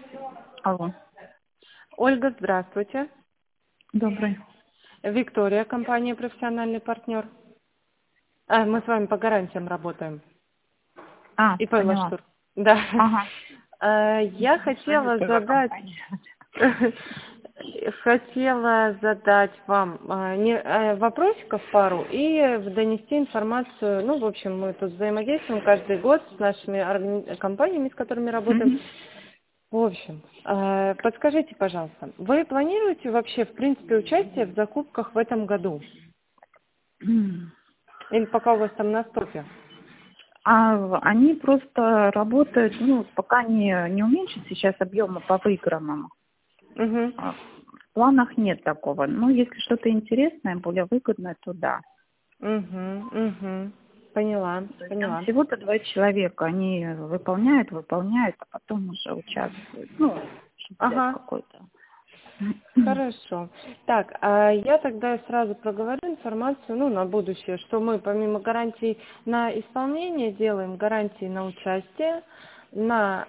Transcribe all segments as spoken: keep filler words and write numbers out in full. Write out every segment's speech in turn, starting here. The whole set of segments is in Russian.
Алло, Ольга, здравствуйте. добрый. Виктория, компания «Профессиональный партнер». А, мы с вами по гарантиям работаем. А, И по поняла. Лаштур. Да. Ага. А, Я Что это хотела за задать, компания? хотела задать вам а, не- а, вопросиков пару и донести информацию. Ну, в общем, мы тут взаимодействуем каждый год с нашими органи- компаниями, с которыми работаем. Мгм. В общем, э, подскажите, пожалуйста, вы планируете вообще, в принципе, участие в закупках в этом году? М. Или пока у вас там на стопе? А в- они просто работают, ну, пока не, не уменьшат сейчас объемы по выигранному. Угу. А В планах нет такого. Но если что-то интересное, более выгодное, то да. Угу. Угу. Поняла, То есть там поняла. всего-то два человека. Они выполняют, выполняют, а потом уже участвуют. Ну, чтобы взять Ага, какой-то. хорошо. Так, а я тогда сразу проговорю информацию, ну, на будущее, что мы помимо гарантий на исполнение делаем гарантии на участие, на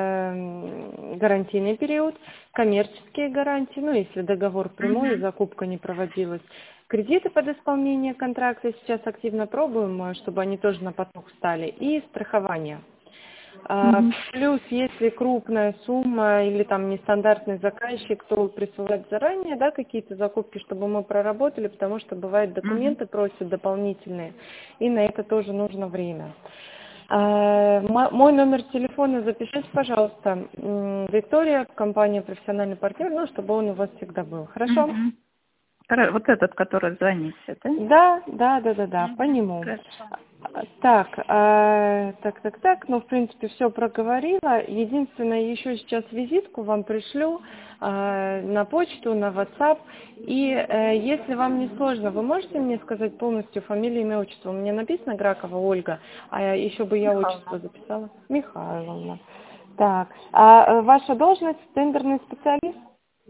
э, гарантийный период, коммерческие гарантии, ну, если договор прямой и Мгм. закупка не проводилась. Кредиты под исполнение контракта сейчас активно пробуем, э, чтобы они тоже на поток стали, и страхование. А, Мгм. Плюс, если крупная сумма или там нестандартный заказчик, то присылать заранее, да, какие-то закупки, чтобы мы проработали, потому что бывает Мгм. документы просят дополнительные, и на это тоже нужно время. А, мо- Мой номер телефона запишите, пожалуйста. М, Виктория, компания «Профессиональный партнер», ну, чтобы он у вас всегда был. Хорошо? Мгм. Хоро- Вот этот, который звоните, да? Да, да, да, да, да, по Мгм. нему. Хорошо. А, Так, а, так, так, так, ну, в принципе, все проговорила. Единственное, еще сейчас визитку вам пришлю а, на почту, на WhatsApp. И э, если вам не сложно, вы можете мне сказать полностью фамилию, имя, отчество? У меня написано Гракова Ольга, а еще бы я отчество Михайловна. записала. Михайловна. Так, а э, ваша должность тендерный специалист?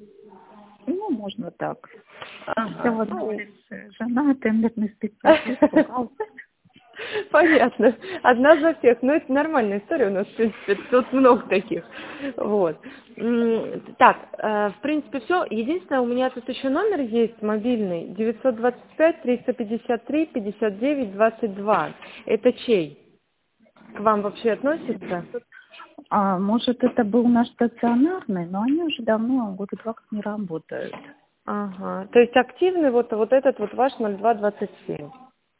Ну, можно так. Хотя Ага, в одной ну, улице жена, тендерный специалист, бухгалтер. понятно. Одна за всех. Но это нормальная история у нас, в принципе. Тут много таких. Вот. М, Так, э, в принципе, все. Единственное, у меня тут еще номер есть мобильный. девятьсот двадцать пять триста пятьдесят три пятьдесят девять двадцать два. Это чей? К вам вообще относится? А может, это был наш стационарный, но они уже давно, года два как не работают. Ага. То есть активный вот, вот этот вот ваш ноль два двадцать семь.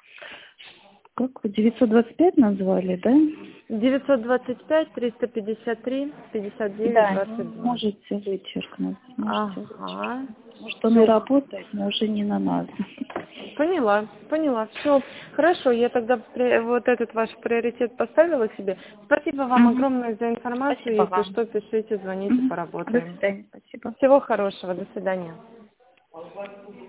Как вы девятьсот двадцать пять назвали, да? девятьсот двадцать пять триста пятьдесят три пятьдесят девять Да, не двадцать два. можете вычеркнуть, можете Ага. вычеркнуть. Может, он и Все. работает, но уже не на нас. Поняла, поняла. Все, хорошо, я тогда при- вот этот ваш приоритет поставила себе. Спасибо вам Мгм. огромное за информацию. Спасибо Если вам. что, пишите, звоните, Мгм. До поработаем. свидания, спасибо. Всего хорошего, до свидания.